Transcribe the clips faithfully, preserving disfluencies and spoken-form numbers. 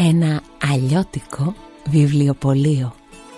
Ένα αλλιώτικο βιβλιοπωλείο.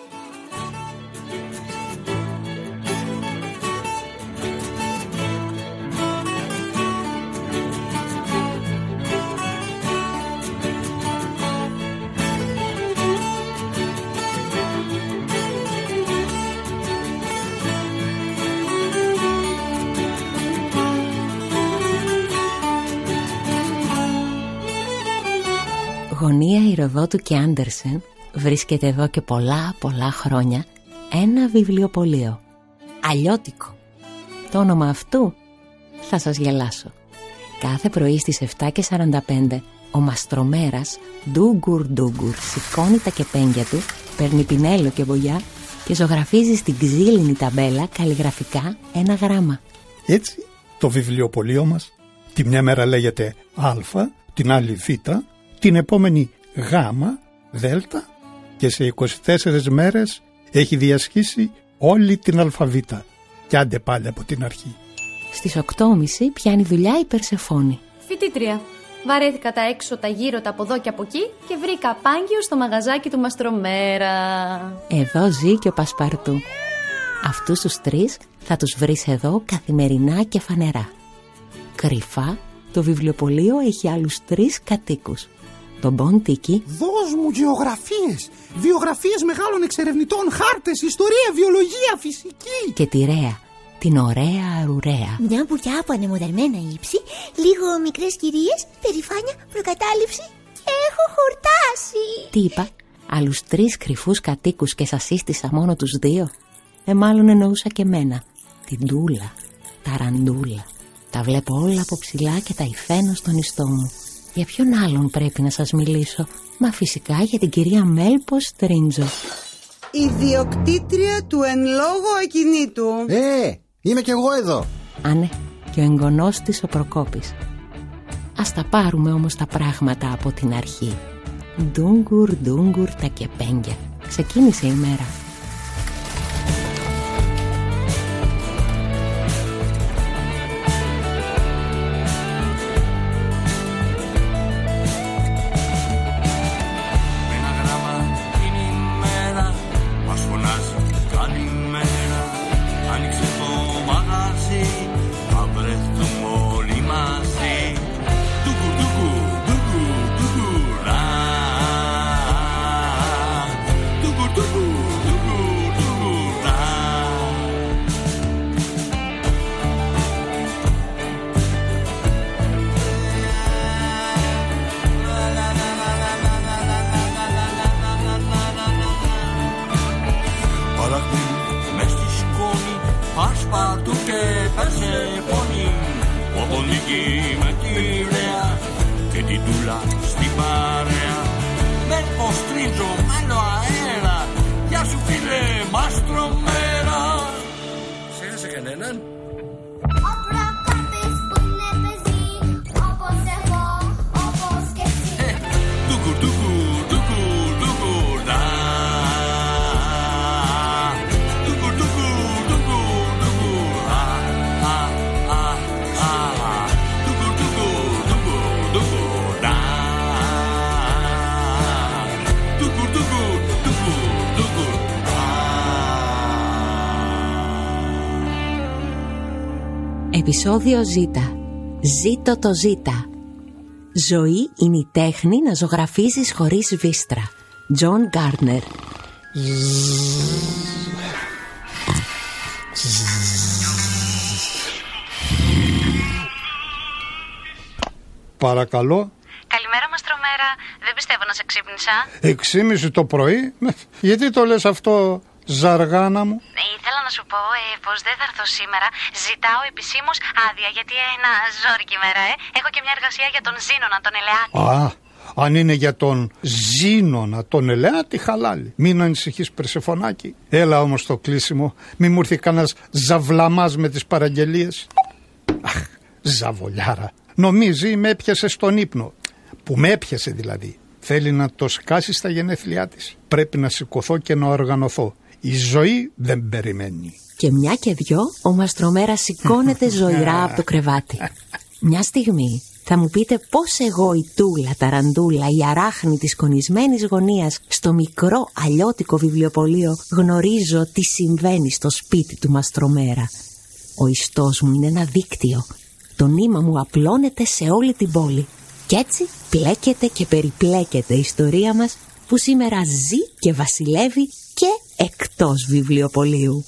Γωνία Ηροδότου και Άντερσεν βρίσκεται εδώ και πολλά πολλά χρόνια ένα βιβλιοπωλείο. Αλλιώτικο. Το όνομα αυτού θα σας γελάσω. Κάθε πρωί στις επτά και σαράντα πέντε ο μαστρομέρας ντούγκουρ ντούγκουρ σηκώνει τα κεπέγγια του, παίρνει πινέλο και βογιά και ζωγραφίζει στην ξύλινη ταμπέλα καλλιγραφικά ένα γράμμα. Έτσι το βιβλιοπωλείο μας τη μια μέρα λέγεται Α, την άλλη Β, την επόμενη Γ, Δ και σε είκοσι τέσσερις μέρες έχει διασχίσει όλη την αλφαβήτα. Κι άντε πάλι από την αρχή. Στις οκτώ και μισή πιάνει δουλειά η Περσεφόνη. Φοιτήτρια. Βαρέθηκα τα έξω, τα γύρω, τα από εδώ και από εκεί και βρήκα απάγγιο στο μαγαζάκι του Μαστρομέρα. Εδώ ζει και ο Πασπαρτού. Αυτούς τους τρεις θα τους βρεις εδώ καθημερινά και φανερά. Κρυφά το βιβλιοπωλείο έχει άλλους τρεις κατοίκους. Τον Μποντίκι. Δώσ' μου γεωγραφίες, βιογραφίες μεγάλων εξερευνητών, χάρτες, ιστορία, βιολογία, φυσική. Και τη Ρέα, την ωραία αρουραία. Μια μπουριά από ανεμοδαρμένα ύψη, λίγο μικρές κυρίες, περηφάνεια, προκατάληψη και έχω χορτάσει. Τι είπα, άλλους τρεις κρυφούς κατοίκους και σας σύστησα μόνο τους δύο. Ε, μάλλον εννοούσα και μένα, την Τούλα, τα Ραντούλα. Τα βλέπω όλα από ψηλά και τα υφαίνω στον ιστό μου. Για ποιον άλλον πρέπει να σας μιλήσω? Μα φυσικά για την κυρία Μέλπο Στρίντζο, ιδιοκτήτρια του εν λόγω ακινήτου. Ε, είμαι κι εγώ εδώ. Άνε, και ο εγγονός της ο Προκόπης. Ας τα πάρουμε όμως τα πράγματα από την αρχή. Ντούγκουρ, ντούγκουρ τα κεπέγγια. Ξεκίνησε η μέρα. Επεισόδιο Ζ. Ζήτω το Ζ. Ζωή είναι η τέχνη να ζωγραφίζεις χωρίς βίστρα. Τζον Γκάρνερ. Παρακαλώ. Καλημέρα Μαστρομέρα. Δεν πιστεύω να σε ξύπνησα. Εξήμιση το πρωί. Γιατί το λες αυτό, Ζαργάνα μου? Ήθελα να σου πω ε, πως δεν θα έρθω σήμερα. Ζητάω επισήμως άδεια γιατί ένα ζόρικη μέρα ε. Έχω και μια εργασία για τον Ζήνονα τον Ελεάτη. Α, αν είναι για τον Ζήνονα τον Ελεάτη, χαλάλι. Μην ανησυχείς Περσεφωνάκη. Έλα όμως το κλείσιμο. Μη μου έρθει κανένας ζαβλαμάς με τις παραγγελίες. Αχ, ζαβολιάρα. Νομίζει με έπιασε στον ύπνο. Που με έπιασε δηλαδή. Θέλει να το σκάσει στα γενέθλιά της. Πρέπει να σηκωθώ και να οργανωθώ. Η ζωή δεν περιμένει. Και μια και δυο ο Μαστρομέρας σηκώνεται ζωηρά από το κρεβάτι. Μια στιγμή Θα μου πείτε πώς εγώ η Τούλα, ταραντούλα, η αράχνη της κονισμένης γωνίας στο μικρό αλλιώτικο βιβλιοπωλείο γνωρίζω τι συμβαίνει στο σπίτι του Μαστρομέρα. Ο ιστός μου είναι ένα δίκτυο. Το νήμα μου απλώνεται σε όλη την πόλη. Κι έτσι πλέκεται και περιπλέκεται η ιστορία μας που σήμερα ζει και βασιλεύει και εκτός βιβλιοπωλείου.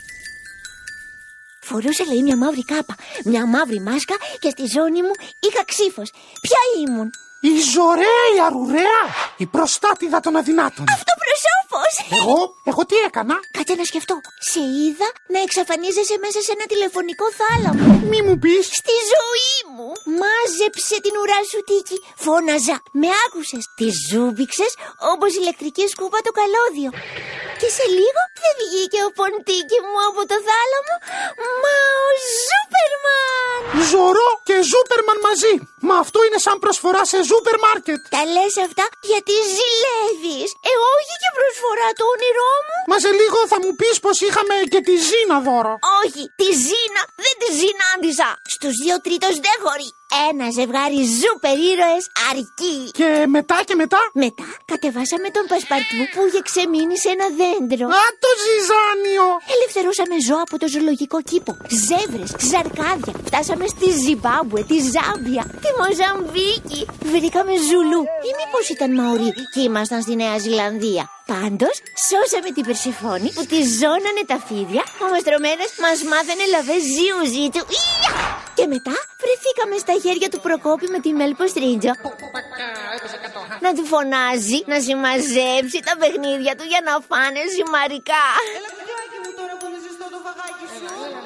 Φορούσα, λέει, μια μαύρη κάπα, μια μαύρη μάσκα και στη ζώνη μου είχα ξύφος. Ποια ήμουν? Η Ζωρέα η Αρουραία, η προστάτηδα των αδυνάτων. Αυτοπροσώπος! Εγώ, εγώ τι έκανα? Κάτσε να σκεφτώ. Σε είδα να εξαφανίζεσαι μέσα σε ένα τηλεφωνικό θάλαμο. Μη μου πεις. Στη ζωή μου! Μάζεψε την ουρά σου, Τίκη. Φώναζα. Με άκουσες. Τη ζούμπηξες όπως ηλεκτρική σκούπα το καλώδιο. Και σε λίγο δεν βγήκε ο ποντίκι μου από το θάλαμο, μα ο Ζούπερμαν! Ζωρό και Ζούπερμαν μαζί. Μα αυτό είναι σαν προσφορά σε σούπερ μάρκετ. Τα λες αυτά γιατί ζηλεύεις. Ε, όχι και προσφορά το όνειρό μου. Μα σε λίγο θα μου πεις πως είχαμε και τη Ζήνα δώρο. Όχι, τη Ζήνα δεν τη συνάντησα. Στους δύο τρίτος δεν χωρεί. Ένα ζευγάρι σούπερ ήρωες αρκεί. Και μετά και μετά. Μετά κατεβάσαμε τον Πασπαρτού που είχε ξεμείνει σε ένα δέντρο. Α, το ζυζάνιο! Ελευθερώσαμε ζώα από το ζωολογικό κήπο. Ζεύρες, ζαρκάδια. Φτάσαμε στη Ζιμπάμπουε, τη Ζάμπια, τη Μοζαμβίκη. Βρήκαμε Ζουλού. Ή μήπως ήταν Μαουρί και ήμασταν στη Νέα Ζηλανδία. Πάντως, σώσαμε την Περσεφόνη που τη ζώνανε τα φίδια. Ο Μαστρομέρας μας μάθαινε λαβές ζιουζί του. Και μετά βρεθήκαμε στα χέρια του Προκόπη με τη Μέλπο Στρίτζο. Να του φωνάζει να συμμαζέψει τα παιχνίδια του για να φάνε ζυμαρικά. Έλα κουτάκι μου τώρα που είναι ζεστό το φαγάκι σου.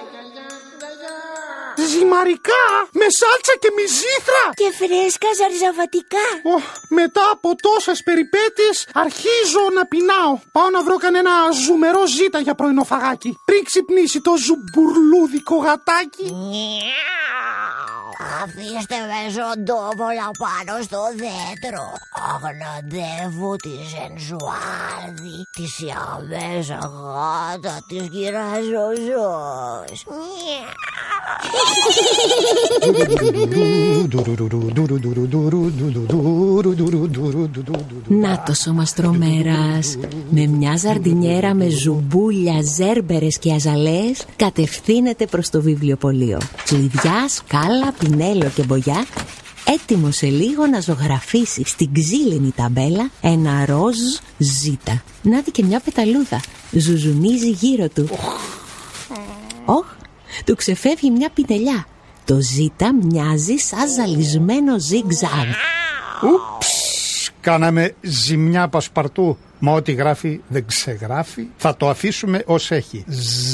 Ζυμαρικά, με σάλτσα και μυζήθρα Και φρέσκα ζαρζαβατικά. oh, μετά από τόσες περιπέτειες αρχίζω να πεινάω. Πάω να βρω κανένα ζουμερό ζήτα για πρωινό φαγάκι πριν ξυπνήσει το ζουμπουρλούδικο γατάκι. Αφήστε με ζωντόβολα πάνω στο δέντρο. Αγναντεύω τη Ζενζουάρδη, τη σιαμέζα γάτα της κυραζοζός. Νάτος ο Μαστρομέρας με μια ζαρντινιέρα με ζουμπούλια, ζέρμπερες και αζαλές κατευθύνεται προς το βιβλιοπωλείο. Κλειδιά, σκάλα, πινέλο και μπογιά, έτοιμο σε λίγο να ζωγραφίσει στην ξύλινη ταμπέλα ένα ροζ ζήτα. Να δει και μια πεταλούδα ζουζουνίζει γύρω του. Όχ, του ξεφεύγει μια πινελιά. Το ζήτα μοιάζει σαν ζαλισμένο ζιγ-ζαγ. Ούψ, κάναμε ζημιά Πασπαρτού. Μα ό,τι γράφει δεν ξεγράφει. Θα το αφήσουμε ως έχει.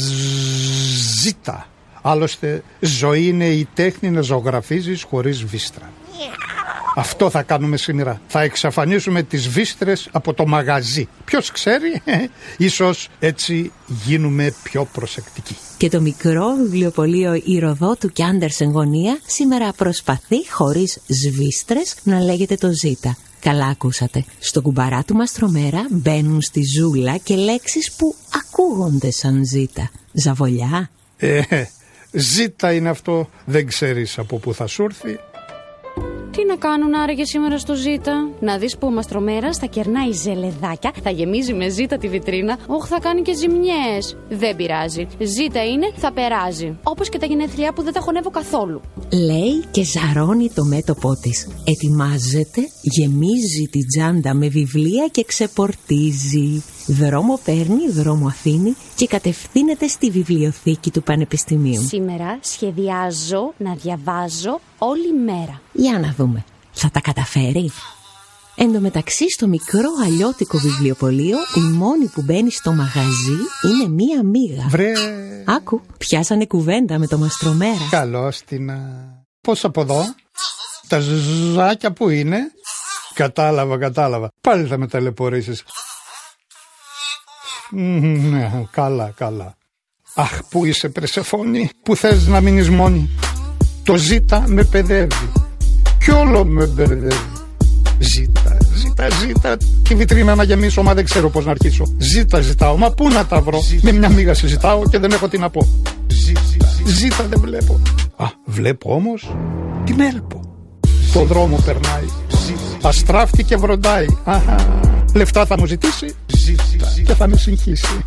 Ζήτα. Άλλωστε ζωή είναι η τέχνη να ζωγραφίζεις χωρίς βίστρα. Αυτό θα κάνουμε σήμερα. Θα εξαφανίσουμε τις βίστρες από το μαγαζί. Ποιος ξέρει, ίσως έτσι γίνουμε πιο προσεκτικοί. Και το μικρό βιβλιοπωλείο Ηροδότου και Άντερσεν γωνία σήμερα προσπαθεί χωρίς σβίστρες να λέγεται το ζήτα. Καλά ακούσατε. Στο κουμπαρά του Μαστρομέρα μπαίνουν στη ζούλα και λέξεις που ακούγονται σαν ζήτα. Ζαβολιά. Ε, ζήτα είναι αυτό. Δεν ξέρεις από πού θα σου έρθει. Τι να κάνουν άραγε σήμερα στο ζήτα? Να δεις που ο Μαστρομέρας θα κερνάει ζελεδάκια, θα γεμίζει με ζήτα τη βιτρίνα. Όχ, θα κάνει και ζημιές. Δεν πειράζει. Ζήτα είναι, θα περάζει. Όπως και τα γενέθλιά που δεν τα χωνεύω καθόλου. Λέει και ζαρώνει το μέτωπό της. Ετοιμάζεται, γεμίζει την τσάντα με βιβλία και ξεπορτίζει. Δρόμο παίρνει, δρόμο αφήνει και κατευθύνεται στη βιβλιοθήκη του Πανεπιστημίου. Σήμερα σχεδιάζω να διαβάζω όλη μέρα. Για να δούμε. Θα τα καταφέρει? Εν τω μεταξύ στο μικρό αλλιώτικο βιβλιοπωλείο η μόνη που μπαίνει στο μαγαζί είναι μία μύγα. Βρε. Άκου, πιάσανε κουβέντα με το Μαστρομέρα. Καλώς την... Πώς από εδώ? Τα ζουζάκια που είναι? Κατάλαβα, κατάλαβα. Πάλι θα με ταλαιπωρήσεις. Ναι, καλά, καλά. Αχ, πού είσαι Περσεφόνη? Πού θες να μείνεις μόνη? Το ζήτα με παιδεύει κι όλο με μπερδεύει. Ζήτα, ζήτα, ζήτα. Τη βιτρίνα να γεμίσω, μα δεν ξέρω πώς να αρχίσω. Ζήτα, ζητάω, μα πού να τα βρω? Με μια μίγα συζητάω και δεν έχω τι να πω. Ζήτα, ζήτα δεν βλέπω. Α, βλέπω όμως τη Μέλπο. Το δρόμο περνάει, αστράφτει και βροντάει. Αχα. Λεφτά θα μου ζητήσει και θα με συγχύσει.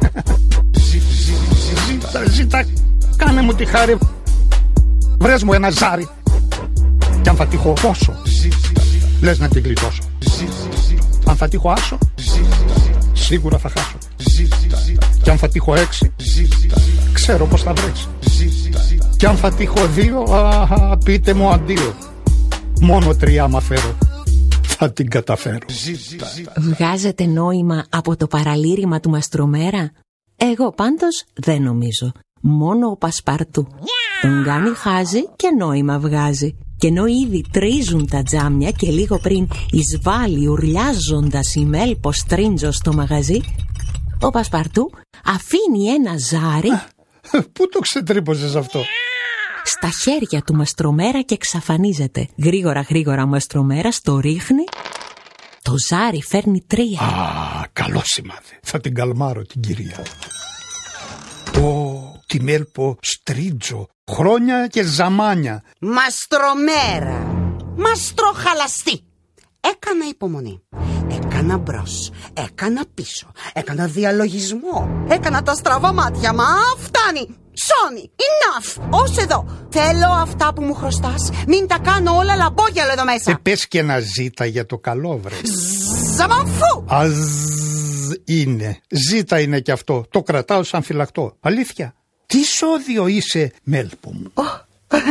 Ζήτα, ζήτα, κάνε μου τη χάρη. Βρες μου ένα ζάρι. Κι αν θα τύχω πόσο, λες να την γλιτώσω. Αν θα τύχω άσο, σίγουρα θα χάσω. Κι αν θα τύχω έξι, ξέρω πως θα βρέξει. Κι αν θα τύχω δύο, α, πείτε μου αντίο. Μόνο τρία άμα φέρω, θα την καταφέρω. Βγάζετε νόημα από το παραλήρημα του Μαστρομέρα? Εγώ πάντως δεν νομίζω. Μόνο ο Πασπαρτού. Τον κάνει χάζι και νόημα βγάζει. Και ενώ ήδη τρίζουν τα τζάμια και λίγο πριν εισβάλλει ουρλιάζοντας η Μέλπος Τρίντζο στο μαγαζί, ο Πασπαρτού αφήνει ένα ζάρι. Πού το ξετρίπωσες αυτό? Στα χέρια του Μαστρομέρα και εξαφανίζεται. Γρήγορα γρήγορα ο Μαστρομέρας το ρίχνει. Το ζάρι φέρνει τρία. Α, καλό σημάδι. Θα την καλμάρω την κυρία. Ω, τη Μέλπο Στρίτζο. Χρόνια και ζαμάνια. Μαστρομέρα. Μαστροχαλαστή. Έκανα υπομονή. Έκανα μπρος. Έκανα πίσω. Έκανα διαλογισμό. Έκανα τα στραβά μάτια. Μα φτάνει. Σόνι, enough. Ως εδώ. Θέλω αυτά που μου χρωστάς. Μην τα κάνω όλα λαμπόγιαλο εδώ μέσα. Ε, πες και να ζήτα για το καλό, βρε. Ζαμανφού. Ας είναι. Ζήτα είναι κι αυτό. Το κρατάω σαν φυλακτό. Αλήθεια. Τι σώδιο είσαι, Μέλπο μου. Oh.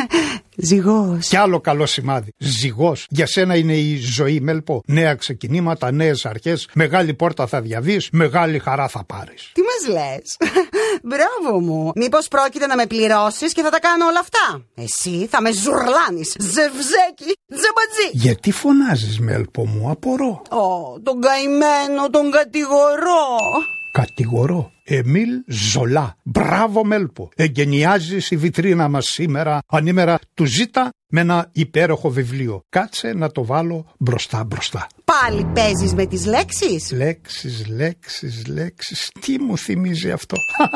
Ζυγός. Κι άλλο καλό σημάδι. Ζυγός. Για σένα είναι η ζωή, Μέλπο. Νέα ξεκινήματα, νέες αρχές. Μεγάλη πόρτα θα διαβείς, μεγάλη χαρά θα πάρεις. Τι μας λες? Μπράβο μου. Μήπως πρόκειται να με πληρώσεις και θα τα κάνω όλα αυτά? Εσύ θα με ζουρλάνεις. Ζευζέκι, τζαμπατζή. Γιατί φωνάζεις, Μέλπο μου? Απορώ. Ω, oh, τον καημένο, τον κατηγορώ. Κατηγορώ. Εμίλ Ζολά. Μπράβο, Μέλπο. Εγκαινιάζεις η βιτρίνα μας σήμερα, ανήμερα του ζήτα, με ένα υπέροχο βιβλίο. Κάτσε να το βάλω μπροστά μπροστά. Πάλι παίζεις με τις λέξεις? Λέξεις, λέξεις, λέξεις. Τι μου θυμίζει αυτό?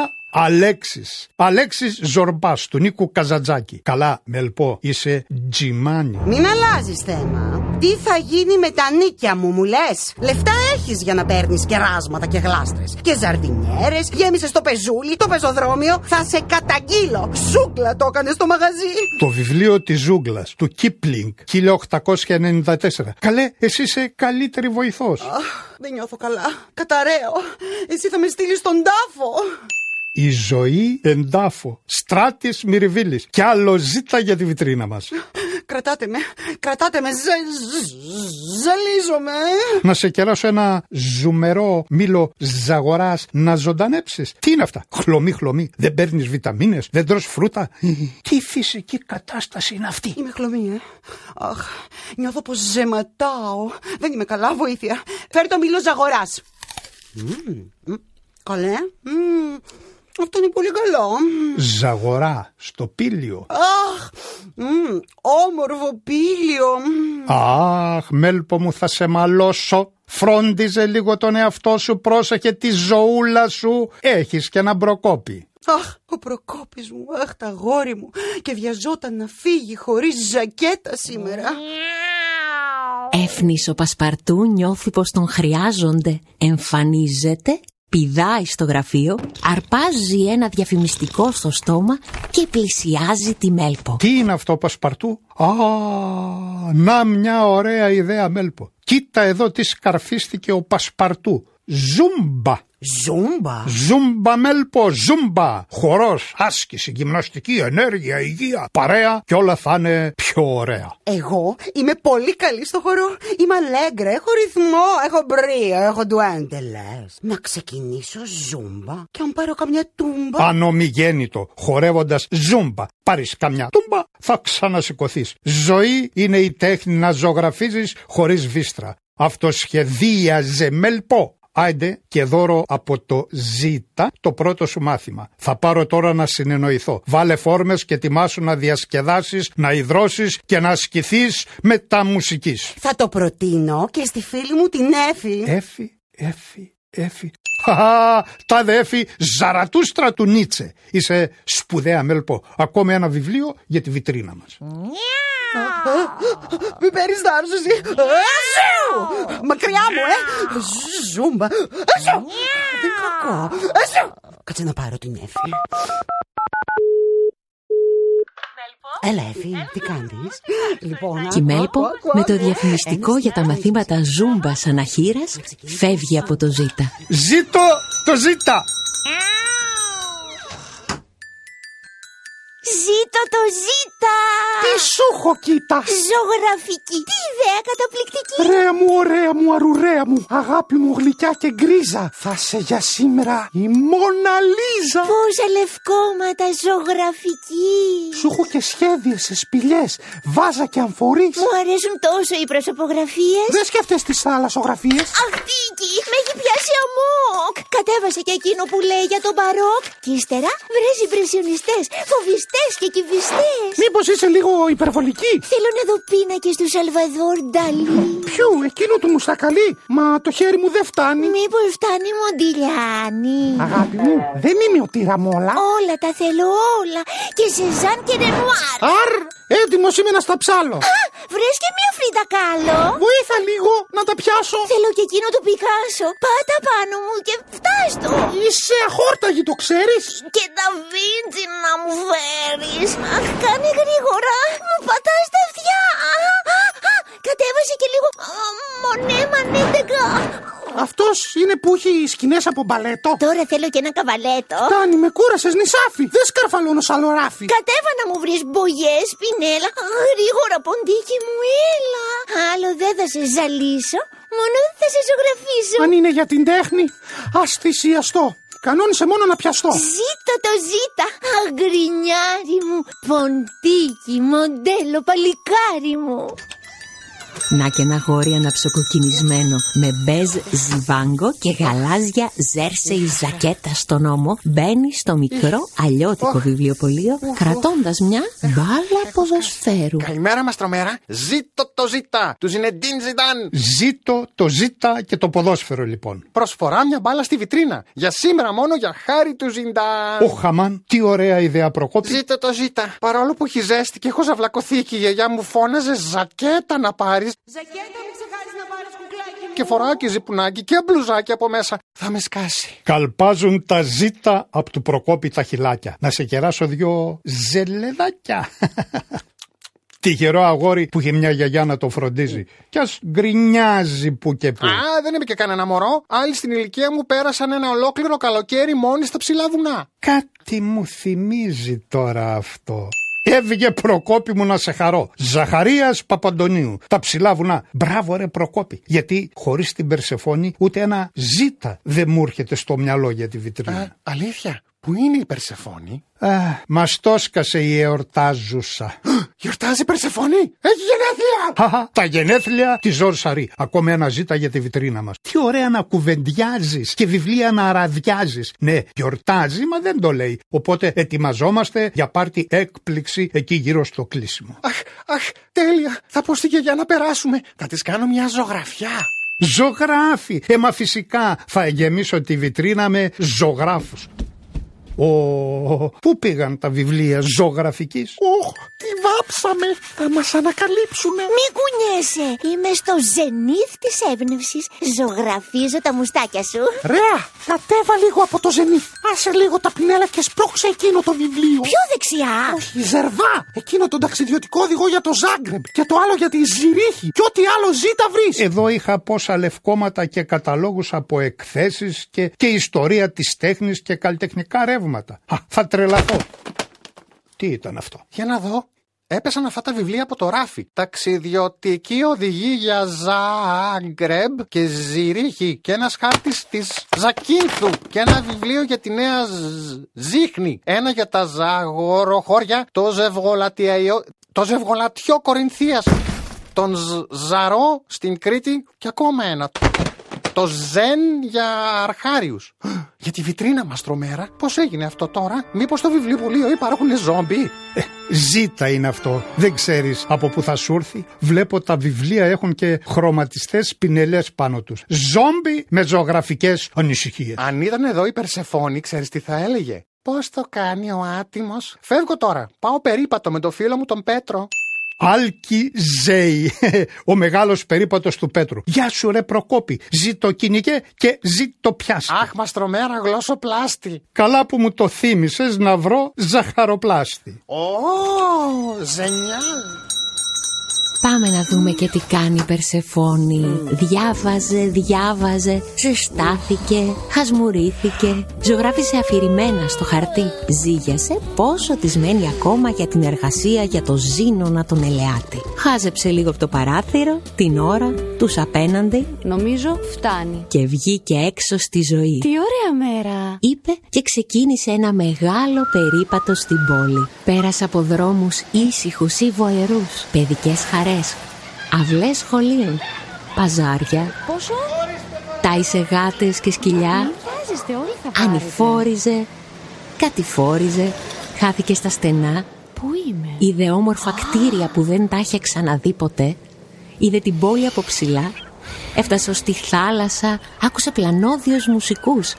Αλέξης. Αλέξης Ζορμπάς του Νίκου Καζαντζάκη. Καλά, Μελπό, είσαι τζιμάνι. Μην αλλάζεις θέμα. Τι θα γίνει με τα νίκια μου, μου λες? Λεφτά έχεις για να παίρνεις κεράσματα και γλάστρες και ζαρδινιέρες. Γέμισες το πεζούλι, το πεζοδρόμιο. Θα σε καταγγείλω. Ζούγκλα το έκανε στο μαγαζί. Το βιβλίο της ζούγκλας του Κίπλινγκ χίλια οκτακόσια ενενήντα τέσσερα. Καλέ, εσύ είσαι καλύτερη βοηθός. Αχ, δεν νιώθω καλά. Καταραίω. Εσύ θα με στείλεις στον τάφο. Η ζωή εντάφο. Στράτης Μυριβίλης. Κι άλλο ζήτα για τη βιτρίνα μας. Κρατάτε με, κρατάτε με, ζε, ζαλίζομαι. Να σε κεράσω ένα ζουμερό μήλο ζαγοράς να ζωντανέψεις. Τι είναι αυτά? Χλωμή, χλωμή. Δεν παίρνεις βιταμίνες, δεν τρως φρούτα. Τι φυσική κατάσταση είναι αυτή? Είμαι χλωμή, ε. Αχ, νιώθω πως ζεματάω. Δεν είμαι καλά, βοήθεια. Φέρει το μήλο ζαγοράς. Mm, καλέ. Mm. Αυτό είναι πολύ καλό. Ζαγορά, στο πήλιο. Αχ, μ, όμορφο πήλιο. Αχ, Μέλπο μου, θα σε μαλώσω. Φρόντιζε λίγο τον εαυτό σου, πρόσεχε τη ζωούλα σου. Έχεις και ένα Προκόπη. Αχ, ο Προκόπης μου, αχ, τα γόρι μου. Και βιαζόταν να φύγει χωρίς ζακέτα σήμερα. Έφνης ο Πασπαρτού νιώθει πως τον χρειάζονται. Εμφανίζεται, πηδάει στο γραφείο, αρπάζει ένα διαφημιστικό στο στόμα και πλησιάζει τη Μέλπο. Τι είναι αυτό, Πασπαρτού? Α, να μια ωραία ιδέα, Μέλπο. Κοίτα εδώ τι σκαρφίστηκε ο Πασπαρτού. Ζούμπα. Ζούμπα. Ζούμπα, Μέλπο, ζούμπα. Χορός, άσκηση, γυμναστική, ενέργεια, υγεία, παρέα και όλα θα είναι πιο ωραία. Εγώ είμαι πολύ καλή στο χορό. Είμαι αλέγκρα, έχω ρυθμό, έχω μπρίο, έχω ντουέντελες. Να ξεκινήσω ζούμπα και αν πάρω καμιά τούμπα. Ανομιγέννητο, χορεύοντας ζούμπα. Πάρεις καμιά τούμπα, θα ξανασηκωθείς. Ζωή είναι η τέχνη να ζωγραφίζεις χωρίς βίστρα. Αυτοσχεδίαζε, Μέλπο. Άιντε και δώρο από το Ζήτα το πρώτο σου μάθημα. Θα πάρω τώρα να συνεννοηθώ. Βάλε φόρμες και ετοιμάσου να διασκεδάσεις, να υδρώσεις και να ασκηθείς μετά μουσικής. Θα το προτείνω και στη φίλη μου την Έφη. Έφη, Έφη, Έφη. Χαχα, τάδε Έφη Ζαρατούστρα του Νίτσε. Είσαι σπουδαία, Μέλπο. Ακόμη ένα βιβλίο για τη βιτρίνα μας. Μην παίρνεις θάρρος εσύ. Μακριά μου, ε. Ζούμπα. Δεν κακό. Κάτσε να πάρω την Εφη. Έλα Εφη, τι κάνεις? Λοιπόν, και η Μέλπο με το διαφημιστικό για τα μαθήματα ζούμπας αναχείρας φεύγει από το Ζήτα. Ζήτω το Ζήτα! Ζήτω το Ζήτα! Τι σου έχω, κοίτα! Ζωγραφική! Τι ιδέα καταπληκτική! Ρέα μου, ωραία μου, αρουρέα μου, αγάπη μου γλυκιά και γκρίζα. Θα σε για σήμερα η Μόνα Λίζα. Πόσα λευκόματα ζωγραφική! Σου έχω και σχέδια σε σπηλιές, βάζα και αμφορείς. Μου αρέσουν τόσο οι προσωπογραφίες. Δεν σκέφτεσαι τις θάλασσογραφίες? Αχ, Τίκη, με έχει πιάσει αμόκ. Κατέβασε και εκείνο που λέει για τον μπαρόκ. Και ύστερα βρες ιμπρεσιονιστές, φοβιστές και κυβιστές. Μήπως είσαι λίγο υπερβολική? Θέλω να δω πίνακες του Σαλβαδόρ Νταλί. Ποιου, εκείνο του Μουστακαλί? Μα το χέρι μου δεν φτάνει. Μήπως φτάνει Μοντιλιάνι? Αγάπη μου, δεν είμαι ο Τυραμόλα. Όλα τα θέλω όλα. Και Σεζάν και Ρενουάρ. Αρ, έτοιμος είμαι να στα ψάλω. Α, βρες και μία Φρίντα Κάλο. Βοήθα λίγο να τα πιάσω. Θέλω και εκείνο του Πικάσο. Πάτα πάνω μου και φτάστο. Είσαι αχόρταγη, το ξέρεις? Και τα Βίντσι να μου φέρεις. Αχ, κάνε γρήγορα. Μου πατάς τα αυτιά. Α, α, α, κατέβασε και λίγο. Α, μονέ μανέντεγκα. Αυτός είναι που έχει σκηνές από μπαλέτο. Τώρα θέλω και ένα καβαλέτο. Φτάνει, με κούρασες νησάφι. Δεν σκαρφαλώνω σαλοράφι. Κατέβα να μου βρεις μπογιές, πινέλα. Α, γρήγορα ποντίκι μου, έλα. Άλλο δεν θα σε ζαλίσω, μόνο θα σε ζωγραφίσω. Αν είναι για την τέχνη, ας θυσιαστώ. Κανόνισε μόνο να πιαστώ. Ζήτω το Ζήτα, αγρινιάρι μου, ποντίκι, μοντέλο, παλικάρι μου. Να και ένα γόρι αναψοκοκκινισμένο με μπέζ ζιβάγκο και γαλάζια ζέρσεϊ ζακέτα στον ώμο μπαίνει στο μικρό αλλιώτικο βιβλιοπωλείο κρατώντας μια μπάλα ποδοσφαίρου. Καλημέρα Μαστρομέρα. Ζήτω το Ζήτα του Ζινεντίν Ζιντάν. Ζήτω το Ζήτα και το ποδόσφαιρο λοιπόν. Προσφορά μια μπάλα στη βιτρίνα. Για σήμερα μόνο για χάρη του Ζιντάν. Ω χαμάν, τι ωραία ιδέα Προκόπη. Ζήτω το Ζήτα. Παρόλο που έχει ζέστη και έχω ζαυλακωθεί και η γιαγιά μου φώναζε ζακέτα να πάρει. Ζακέτα, μην ξεχάσεις να πάρεις κουκλάκι μου. Και φοράω και ζιπουνάκι και μπλουζάκι από μέσα. Θα με σκάσει. Καλπάζουν τα Ζήτα από του Προκόπη τα χυλάκια. Να σε κεράσω δυο ζελεδάκια. Τυχερό αγόρι που είχε μια γιαγιά να το φροντίζει. Κι ας γκρινιάζει που και που. Α, δεν είμαι και κανένα μωρό. Άλλοι στην ηλικία μου πέρασαν ένα ολόκληρο καλοκαίρι μόνοι στα ψηλά βουνά. Κάτι μου θυμίζει τώρα αυτό. Έβγε Προκόπη μου να σε χαρώ. Ζαχαρίας Παπαντονίου. Τα ψηλά βουνά. Μπράβο ρε Προκόπη. Γιατί χωρίς την Περσεφόνη ούτε ένα Ζήτα δεν μου έρχεται στο μυαλό για τη βιτρίνα. Α, αλήθεια. Πού είναι η Περσεφόνη? Α, μας το σκασε η εορτάζουσα. Γιορτάζει η Περσεφόνη? Έχει γενέθλια! Χαχα, τα γενέθλια της Ζορ Σαρή. Ακόμα ένα Ζήτα για τη βιτρίνα μας. Τι ωραία να κουβεντιάζεις και βιβλία να αραδιάζεις. Ναι, γιορτάζει, μα δεν το λέει. Οπότε ετοιμαζόμαστε για πάρτι έκπληξη εκεί γύρω στο κλείσιμο. Αχ, αχ, τέλεια. Θα πω στη γιαγιά να περάσουμε. Θα της κάνω μια ζωγραφιά. Ζωγράφη! Ε, μα φυσικά θα γεμίσω τη βιτρίνα με ζωγράφους. Ω, πού πήγαν τα βιβλία ζωγραφικής? Ωχ, τι βάψαμε, θα μας ανακαλύψουνε. Μη κουνιέσαι, είμαι στο ζενήθ της έμπνευσης. Ζωγραφίζω τα μουστάκια σου. Ρέα, κατέβα λίγο από το ζενήθ. Άσε λίγο τα πινέλα και σπρώξε εκείνο το βιβλίο. Πιο δεξιά. Όχι, Ζερβά, εκείνο το ταξιδιωτικό οδηγό για το Ζάγκρεμπ. Και το άλλο για τη Ζηρίχη. Και ό,τι άλλο Ζήτα βρεις. Εδώ είχα πόσα λευκόματα και καταλόγους από εκθέσεις και, και ιστορία της τέχνης και καλλιτεχνικά ρεύματα. Α, θα τρελαθώ. Τι ήταν αυτό? Για να δω. Έπεσαν αυτά τα βιβλία από το ράφι. Ταξιδιωτική οδηγή για Ζάγκρεμπ και Ζηρίχη. Και ένας χάρτης της Ζακίνθου. Και ένα βιβλίο για τη Νέα Ζήχνη. Ένα για τα Ζαγοροχώρια. Το Ζευγολατιαϊό. Το Ζευγολατιό Κορινθίας. Τον Ζαρό στην Κρήτη. Και ακόμα ένα. Το Ζεν για αρχάριους. Για τη βιτρίνα μας τρομέρα. Πώς έγινε αυτό τώρα? Μήπως στο βιβλιοπωλείο υπάρχουν ζόμπι? Ε, Ζήτα είναι αυτό. Δεν ξέρεις από που θα σου έρθει. Βλέπω τα βιβλία έχουν και χρωματιστές πινελές πάνω τους. Ζόμπι με ζωγραφικές ανησυχίες. Αν ήταν εδώ η Περσεφόνη, ξέρεις τι θα έλεγε? Πώς το κάνει ο άτιμος? Φεύγω τώρα. Πάω περίπατο με το φίλο μου τον Πέτρο. Άλκη Ζέη, ο μεγάλος περίπατος του Πέτρου. Γεια σου ρε Προκόπη, ζήτω κυνηγέ και ζήτω πιάστη. Αχ, μαστρομέρα γλώσσοπλάστη. Καλά που μου το θύμισες να βρω ζαχαροπλάστη. Ω, ζενιάλ. Πάμε να δούμε και τι κάνει η Περσεφόνη. Διάβαζε, διάβαζε, ζεστάθηκε, χασμουρήθηκε, ζωγράφισε αφηρημένα στο χαρτί. Ζήγιασε πόσο της μένει ακόμα για την εργασία για το Ζήνονα τον Ελεάτη. Χάζεψε λίγο από το παράθυρο, την ώρα, τους απέναντι. Νομίζω φτάνει. Και βγήκε έξω στη ζωή. Τι ωραία μέρα, είπε και ξεκίνησε ένα μεγάλο περίπατο στην πόλη. Πέρασε από δρόμους ήσυχους ή βοερούς, παιδικές χαρές, αυλές σχολείων, παζάρια. Πόσο? Τάισε γάτες και σκυλιά. Ανηφόριζε, κατηφόριζε, χάθηκε στα στενά. Πού είμαι? Είδε όμορφα κτίρια που δεν τα είχε ξαναδεί ποτέ. Είδε την πόλη από ψηλά. Έφτασε ως τη θάλασσα. Άκουσε πλανόδιους μουσικούς.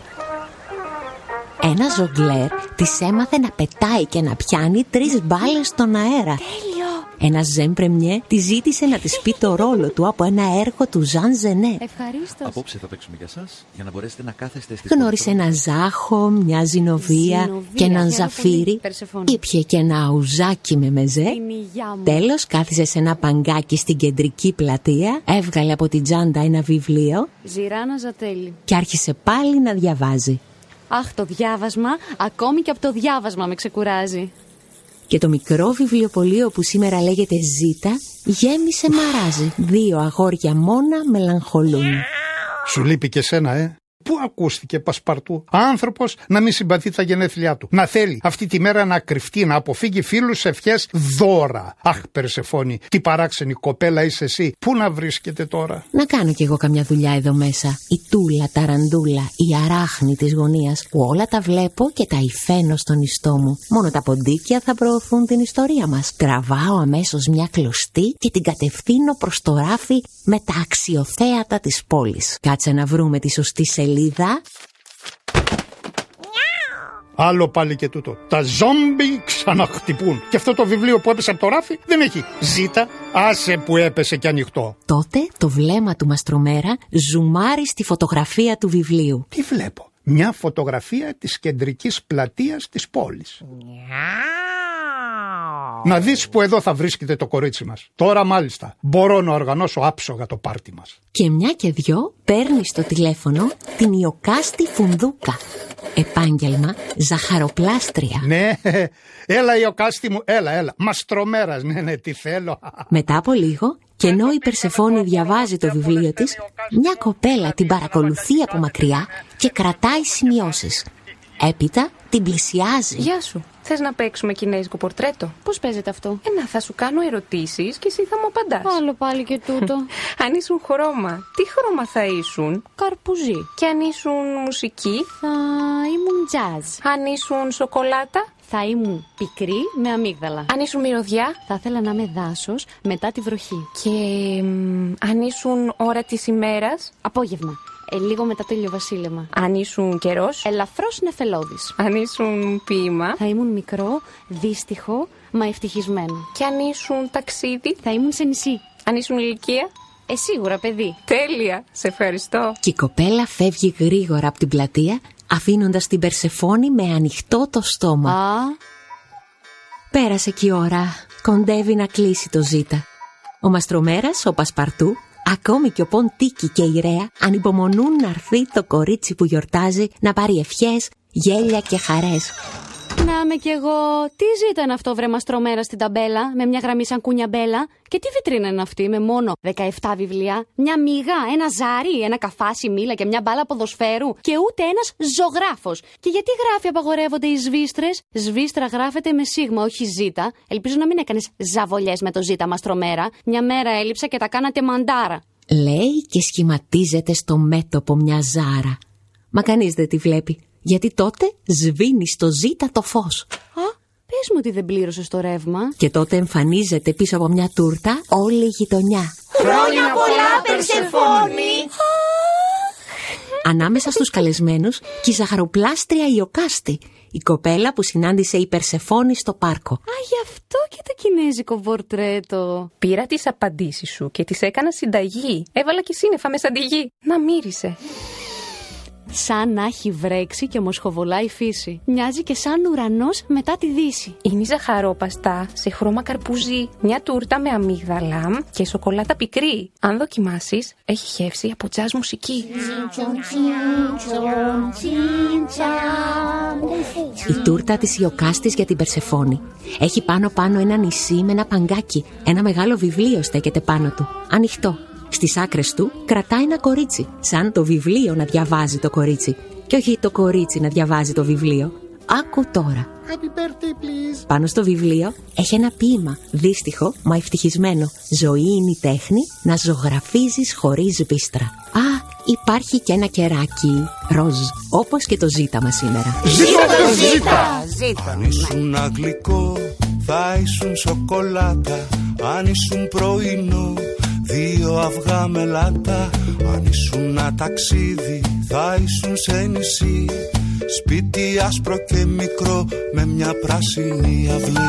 Ένα ζογκλέρ της έμαθε να πετάει και να πιάνει τρεις μπάλες στον αέρα. Τέλειο! Ένα ζέμπρεμιέ τη ζήτησε να της πει το ρόλο του από ένα έργο του Ζαν Ζενέ. Ευχαρίστως. Απόψε θα παίξουμε για σας, για να μπορέσετε να κάθεστε στη Γνώρισε ένα Ζάχο, μια Ζηνοβία, Ζηνοβία και έναν Ζαφύρι. Ήπιε και ένα αουζάκι με μεζέ. Τέλος κάθισε σε ένα παγκάκι στην κεντρική πλατεία. Έβγαλε από την τσάντα ένα βιβλίο. Ζηράνα Ζατέλη. Και άρχισε πάλι να διαβάζει. Αχ, το διάβασμα, ακόμη και από το διάβασμα με ξεκουράζει. Και το μικρό βιβλιοπωλείο που σήμερα λέγεται Ζήτα γέμισε μαράζι. Δύο αγόρια μόνα μελαγχολούν. Σου λείπει και σένα, ε. Πού ακούστηκε Πασπαρτού άνθρωπος να μην συμπαθεί τα γενέθλιά του? Να θέλει αυτή τη μέρα να κρυφτεί, να αποφύγει φίλους, ευχές, δώρα. Αχ, Περσεφόνη, τι παράξενη κοπέλα είσαι εσύ. Πού να βρίσκεται τώρα? Να κάνω κι εγώ καμιά δουλειά εδώ μέσα. Η τούλα, ταραντούλα, η αράχνη της γωνίας, που όλα τα βλέπω και τα υφαίνω στον ιστό μου. Μόνο τα ποντίκια θα προωθούν την ιστορία μας. Τραβάω αμέσως μια κλωστή και την κατευθύνω προς το ράφι με τα αξιοθέατα της πόλης. Κάτσε να βρούμε τη σωστή σελίδα. Άλλο πάλι και τούτο. Τα ζόμπι ξαναχτυπούν. Και αυτό το βιβλίο που έπεσε από το ράφι δεν έχει Ζήτα. Άσε που έπεσε και ανοιχτό. Τότε το βλέμμα του Μαστρομέρα ζουμάρει στη φωτογραφία του βιβλίου. Τι βλέπω? Μια φωτογραφία της κεντρικής πλατείας της πόλης. Να δεις που εδώ θα βρίσκεται το κορίτσι μας. Τώρα μάλιστα μπορώ να οργανώσω άψογα το πάρτι μας. Και μια και δυο παίρνει στο τηλέφωνο την Ιωκάστη Φουνδούκα. Επάγγελμα ζαχαροπλάστρια. Ναι, έλα Ιωκάστη μου, έλα, έλα. Μαστρομέρας, ναι, ναι, τι θέλω. Μετά από λίγο, και ενώ η Περσεφόνη διαβάζει το βιβλίο της, μια κοπέλα την παρακολουθεί από μακριά και κρατάει σημειώσεις. Έπειτα την πλησιάζει. Γεια σου. Θες να παίξουμε κινέζικο πορτρέτο? Πώς παίζεται αυτό? Ε, να θα σου κάνω ερωτήσεις και εσύ θα μου απαντάς. Άλλο πάλι και τούτο. Αν ήσουν χρώμα, τι χρώμα θα ήσουν? Καρπουζί. Και αν ήσουν μουσική? Θα ήμουν jazz. Αν ήσουν σοκολάτα? Θα ήμουν πικρή με αμύγδαλα. Αν ήσουν μυρωδιά? Θα ήθελα να είμαι δάσος μετά τη βροχή. Και μ, αν ήσουν ώρα της ημέρας? Απόγευμα. Ε, λίγο μετά το ηλιοβασίλεμα. Αν ήσουν καιρός? Ελαφρώς νεφελώδης. Αν ήσουν ποίημα? Θα ήμουν μικρό, δύστιχο, μα ευτυχισμένο. Και αν ήσουν ταξίδι? Θα ήμουν σε νησί. Αν ήσουν ηλικία? Ε, σίγουρα παιδί. Τέλεια, σε ευχαριστώ. Και η κοπέλα φεύγει γρήγορα από την πλατεία, αφήνοντας την Περσεφόνη με ανοιχτό το στόμα. Α. Πέρασε και η ώρα. Κοντεύει να κλείσει το Ζήτα. Ο Μαστρομέρας, ο Πασπαρτού, ακόμη και ο Ποντίκι και η Ρέα ανυπομονούν να έρθει το κορίτσι που γιορτάζει να πάρει ευχές, γέλια και χαρές. Να είμαι κι εγώ. Τι Ζήτα είναι αυτό, βρε Μαστρομέρα, στην ταμπέλα, με μια γραμμή σαν κούνια μπέλα? Και τι βιτρίνα είναι αυτή, με μόνο δεκαεπτά βιβλία, μια μίγα, ένα ζάρι, ένα καφάσι μήλα και μια μπάλα ποδοσφαίρου και ούτε ένας ζωγράφος? Και γιατί γράφει απαγορεύονται οι σβίστρες? Σβίστρα γράφεται με σίγμα, όχι Ζήτα. Ελπίζω να μην έκανες ζαβολιές με το Ζήτα, Μαστρομέρα. Μια μέρα έλειψα και τα κάνατε μαντάρα. Λέει και σχηματίζεται στο μέτωπο μια ζάρα. Μα κανείς δεν τη βλέπει, γιατί τότε σβήνει στο Ζήτα το φως. Α, πες μου ότι δεν πλήρωσες το ρεύμα. Και τότε εμφανίζεται πίσω από μια τούρτα όλη η γειτονιά. Χρόνια πολλά, Περσεφόνη! Ανάμεσα στους καλεσμένους και η ζαχαροπλάστρια Ιωκάστη, η κοπέλα που συνάντησε η Περσεφόνη στο πάρκο. Α, γι' αυτό και το κινέζικο πορτρέτο. Πήρα τις απαντήσεις σου και τις έκανα συνταγή. Έβαλα και σύννεφα μέσα στη γη. Να μύρισε. Σαν να έχει βρέξει και μοσχοβολάει η φύση. Μοιάζει και σαν ουρανός μετά τη δύση. Είναι η ζαχαρόπαστα σε χρώμα καρπούζι. Μια τούρτα με αμύγδαλα και σοκολάτα πικρή. Αν δοκιμάσεις, έχει γεύση από τζάζ μουσική. Η τούρτα της Ιωκάστης για την Περσεφόνη έχει πάνω-πάνω ένα νησί με ένα παγκάκι. Ένα μεγάλο βιβλίο στέκεται πάνω του, ανοιχτό. Στις άκρες του κρατάει ένα κορίτσι, σαν το βιβλίο να διαβάζει το κορίτσι. Και όχι το κορίτσι να διαβάζει το βιβλίο. Άκου τώρα. Happy birthday, please. Πάνω στο βιβλίο έχει ένα ποίημα, δύστιχο μα ευτυχισμένο. Ζωή είναι η τέχνη να ζωγραφίζεις χωρίς βίστρα. Α, υπάρχει και ένα κεράκι ροζ, όπως και το ζήτα μας σήμερα. Ζήτα το ζήτα! Αν ήσουν αγγλικό θα ήσουν σοκολάτα. Αν ήσουν πρωινό δύο αυγά με λάτα. Αν ήσουν ένα ταξίδι θα ήσουν σε νησί. Σπίτι άσπρο και μικρό με μια πράσινη αυλή.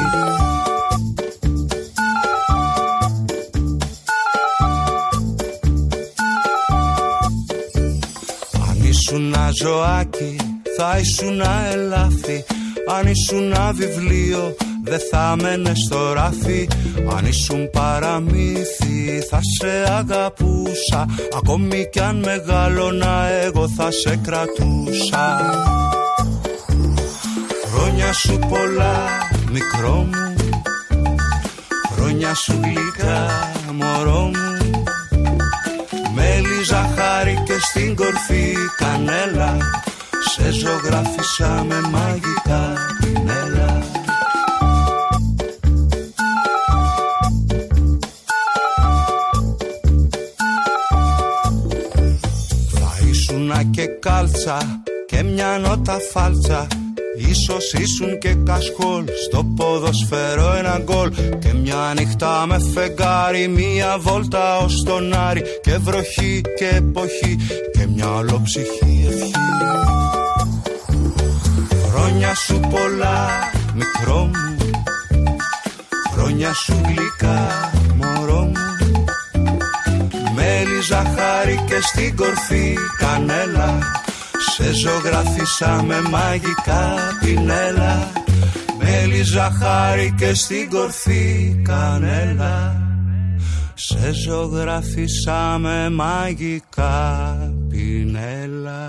Αν ήσουν ένα ζωάκι θα ήσουν ένα ελάφι. Αν ήσουν ένα βιβλίο δεν θα μένες στο ράφι. Αν ήσουν παραμύθι θα σε αγαπούσα. Ακόμη κι αν μεγάλωνα εγώ θα σε κρατούσα. Χρόνια σου πολλά μικρό μου, χρόνια σου γλυκά μωρό μου. Μέλι, ζαχάρι και στην κορφή κανέλα. Σε ζωγράφισα με μαγικά πινέλα. Και κάλτσα και μια νότα φάλτσα. Ίσως ήσουν και κασκόλ, στο ποδοσφαίρο ένα γκολ. Και μια νύχτα με φεγγάρι, μια βόλτα ως τον Άρη. Και βροχή και εποχή και μια ολοψυχή ευχή. Χρόνια σου πολλά μικρό μου, χρόνια σου γλυκά μωρό μου. Μέλι, ζαχάρι και στην κορφή κανέλα. Σε ζωγράφισα με μαγικά πινέλα. Μέλι, ζαχάρι και στην κορφή κανέλα. Σε ζωγράφισα με μαγικά πινέλα.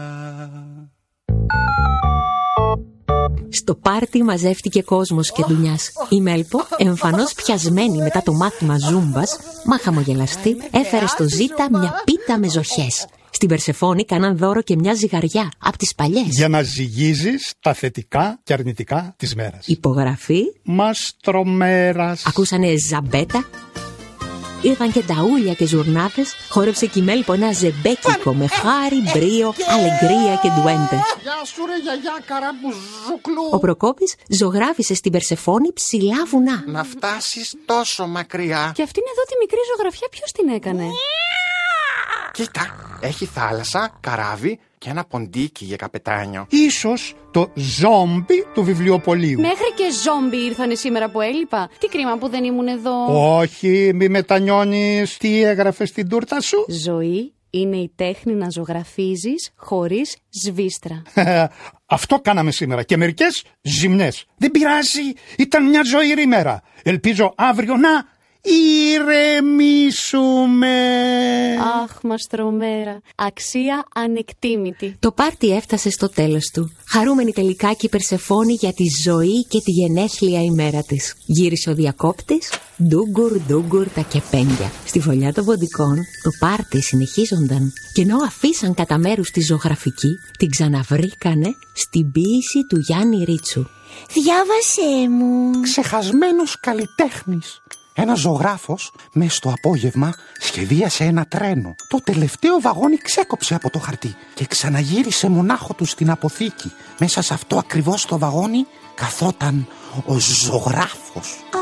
Στο πάρτι μαζεύτηκε κόσμος και ντουνιάς. Η Μέλπο, εμφανώς πιασμένη μετά το μάθημα ζούμπας, μα χαμογελαστή, έφερε στο Ζήτα μια πίτα με ζοχές. Στην Περσεφόνη κάναν δώρο και μια ζυγαριά από τις παλιές. Για να ζυγίζεις τα θετικά και αρνητικά της μέρας. Υπογραφή Μαστρομέρας. Ακούσανε ζαμπέτα. Ήρθαν και ταούλια και ζουρνάδες. Χόρεψε και η Μέλπο ένα ζεμπέκικο με χάρη, μπρίο, αλεγκρία και ντουέντε. Γεια σου ρε γιαγιά καραμπουζουκλού. Ο Προκόπης ζωγράφισε στην Περσεφόνη ψηλά βουνά. Να φτάσεις τόσο μακριά. Και αυτήν εδώ τη μικρή ζωγραφιά ποιος την έκανε? Κοίτα, έχει θάλασσα, καράβι και ένα ποντίκι για καπετάνιο. Ίσως το ζόμπι του βιβλιοπωλείου. Μέχρι και ζόμπι ήρθανε σήμερα που έλειπα. Τι κρίμα που δεν ήμουν εδώ. Όχι, μη μετανιώνεις. Τι έγραφες στην τούρτα σου? Ζωή είναι η τέχνη να ζωγραφίζεις χωρίς σβίστρα. Αυτό κάναμε σήμερα και μερικές ζημιές. Δεν πειράζει, ήταν μια ζωηρή μέρα. Ελπίζω αύριο να ηρεμήσουμε. Αχ, μαστρομέρα. Αξία ανεκτήμητη. Το πάρτι έφτασε στο τέλος του. Χαρούμενη τελικά και η Περσεφόνη για τη ζωή και τη γενέθλια ημέρα της. Γύρισε ο διακόπτης, ντούγκουρ ντούγκουρ τα κεπένια. Στη φωλιά των ποντικών το πάρτι συνεχίζονταν. Και ενώ αφήσαν κατά μέρους τη ζωγραφική, την ξαναβρήκανε στην ποίηση του Γιάννη Ρίτσου. Διάβασέ μου. Ξεχασμένος καλλιτέχνης. Ένας ζωγράφος μες στο απόγευμα σχεδίασε ένα τρένο. Το τελευταίο βαγόνι ξέκοψε από το χαρτί και ξαναγύρισε μονάχο του στην αποθήκη. Μέσα σε αυτό ακριβώς το βαγόνι καθόταν ο ζωγράφος. Α?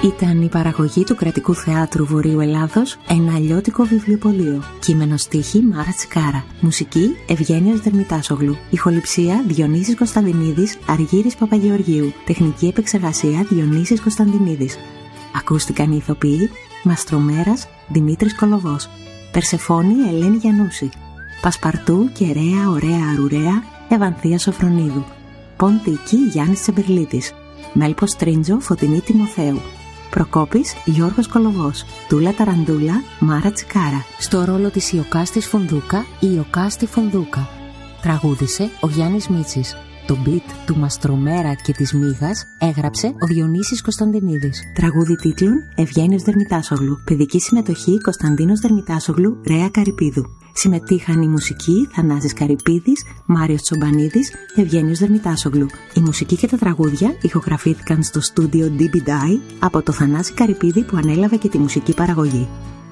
Ήταν η παραγωγή του Κρατικού Θεάτρου Βορείου Ελλάδος, ένα αλλιώτικο βιβλιοπωλείο. Κείμενο στίχη Μάρα Τσικάρα. Μουσική Ευγένιος Δερμητάσογλου. Ηχοληψία Διονύσης Κωνσταντινίδης, Αργύρης Παπαγεωργίου. Τεχνική επεξεργασία Διονύσης Κωνσταντινίδης. Ακούστηκαν οι ηθοποιοί Μαστρομέρας Δημήτρης Κολοβός, Περσεφόνη Ελένη Γιαννούση, Πασπαρτού και Ρέα Ωραία Αρουραία Ευανθία Σοφρονίδου, Ποντική Γιάννης Τσεμπερλίτης, Μέλπος Τρίντζο Φωτεινή Τιμοθέου, Προκόπης Γιώργος Κολοβός, Τούλα Ταραντούλα Μάρα Τσικάρα. Στο ρόλο της Ιωκάστη Φουνδούκα, η Ιωκάστη Φουνδούκα. Τραγούδισε ο Γιάννης Μίτσης. Το beat του Μαστρομέρα και της Μίγας έγραψε ο Διονύσης Κωνσταντινίδης. Τραγούδι τίτλων Ευγένιος Δερμητάσογλου. Παιδική συμμετοχή Κωνσταντίνος Δερμητάσογλου, Ρέα Καρυπίδου. Συμμετείχαν η μουσική Θανάσης Καρυπίδης, Μάριος Τσομπανίδης, Ευγένιος Δερμητάσογλου. Η μουσική και τα τραγούδια ηχογραφήθηκαν στο στούντιο ντι μπι Dye από το Θανάση Καρυπίδη που ανέλαβε και τη μουσική παραγωγή.